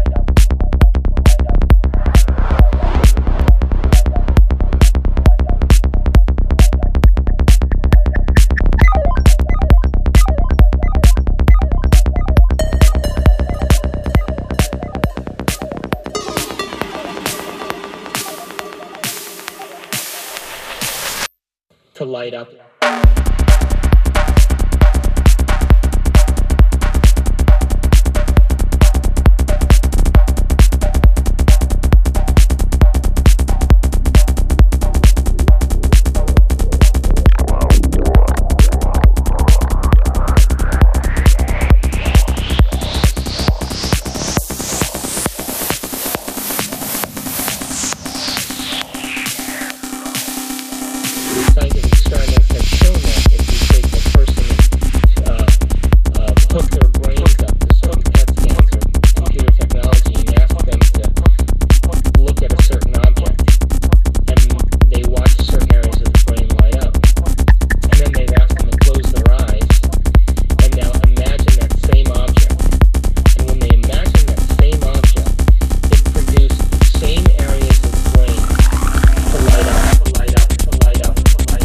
To light up. Scientific experiments have shown that if you take a person and hook their brains up to certain PET scans or computer technology and ask them to look at a certain object, and they watch certain areas of the brain light up, and then they've asked them to close their eyes and now imagine that same object. And when they imagine that same object, it produced the same areas of the brain to light up, to light up, to light up.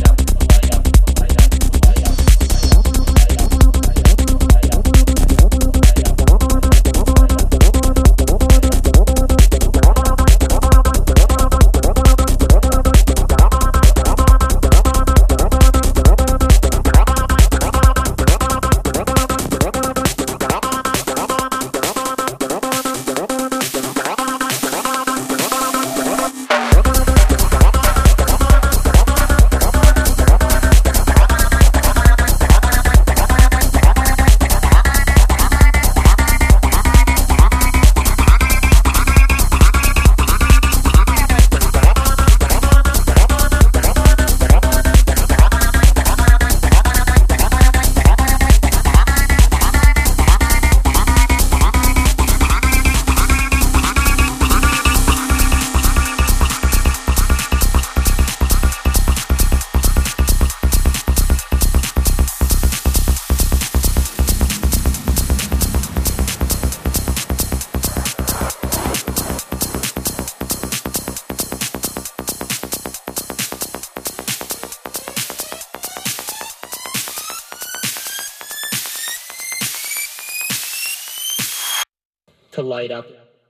To light up.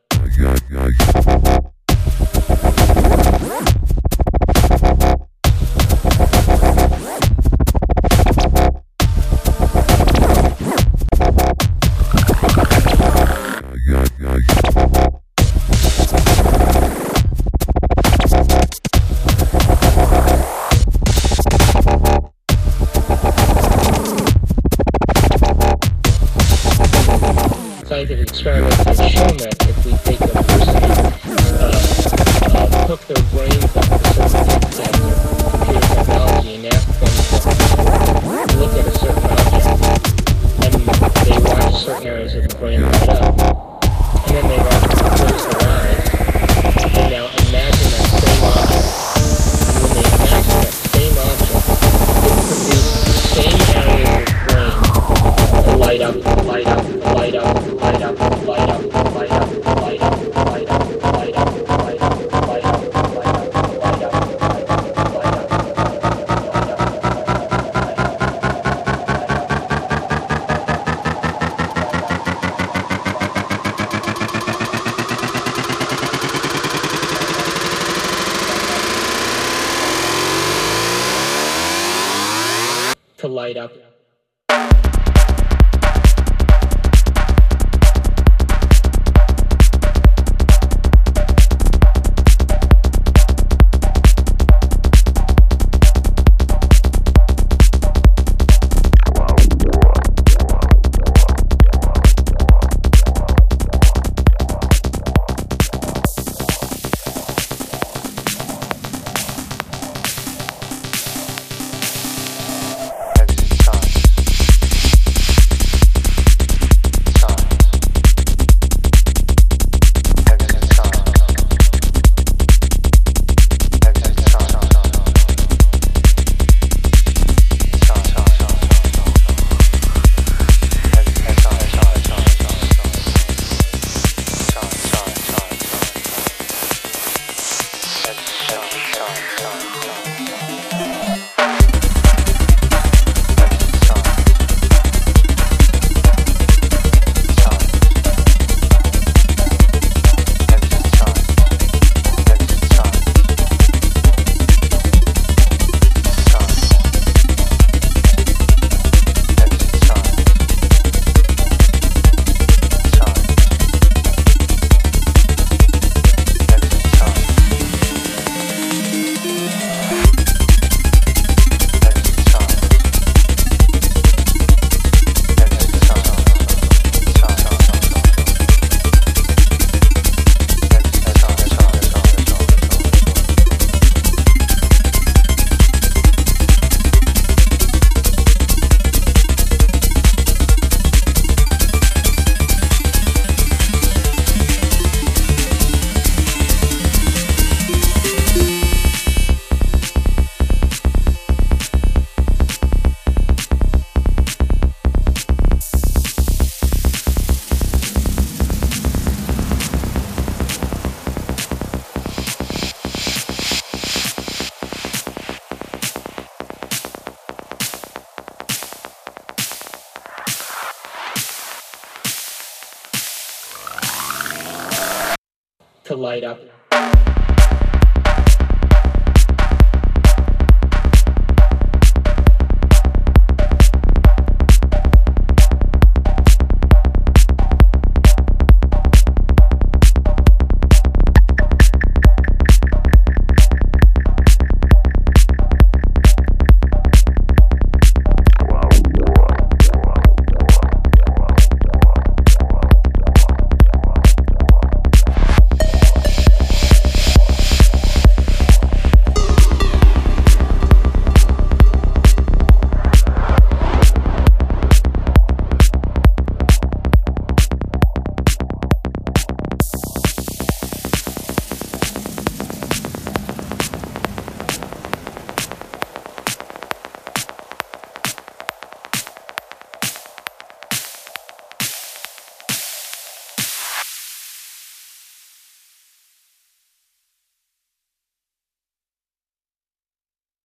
Scientific experiments have shown that if we take a person and hook their brains up to certain scans or computer technology and ask them to look at a certain object, and they watch certain areas of the brain light up, and then they've asked them to close their eyes and now imagine that same object. And when they imagine that same object, it produced the same areas of the brain to light up, light up, light up. Light up, light up, light up, light up, light up, light up, light up, light up, light up, light up, light up, to light up. to light up